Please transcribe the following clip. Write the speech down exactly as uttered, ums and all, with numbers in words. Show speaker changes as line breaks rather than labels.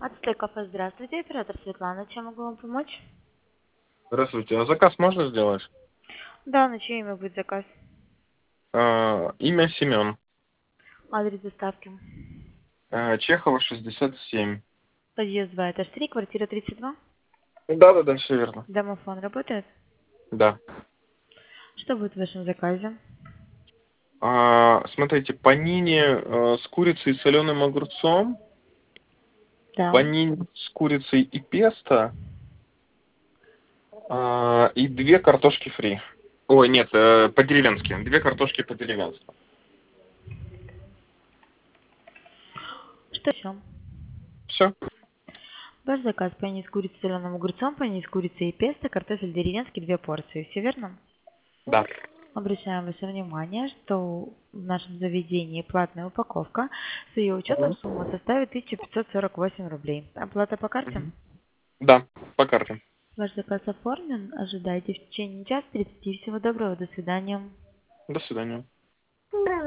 Ацтек кафе, здравствуйте, оператор Светлана, чем могу вам помочь?
Здравствуйте. А заказ можно сделать?
Да, на чье имя будет заказ?
А, имя Семен.
Адрес доставки.
А, Чехова, шестьдесят семь.
Подъезд два, этаж три, квартира тридцать два.
Да-да-да, все верно.
Домофон работает?
Да.
Что будет в вашем заказе?
А, смотрите, панини э, с курицей и соленым огурцом,
Да.
панини с курицей и песто, а, и две картошки фри. Ой, нет, э, по-деревенски. Две картошки по-деревенски.
Что еще?
Все?
Ваш заказ: пани с курицей, соленым огурцом, пани с курицей и песто, картофель деревенский, две порции. Все верно?
Да.
Обращаем ваше внимание, что в нашем заведении платная упаковка. С ее учетом
Мгм.
сумма составит тысяча пятьсот сорок восемь рублей. Оплата по карте?
Мгм. Да, по карте.
Ваш заказ оформлен. Ожидайте в течение часа тридцати. Всего доброго. До свидания.
До свидания.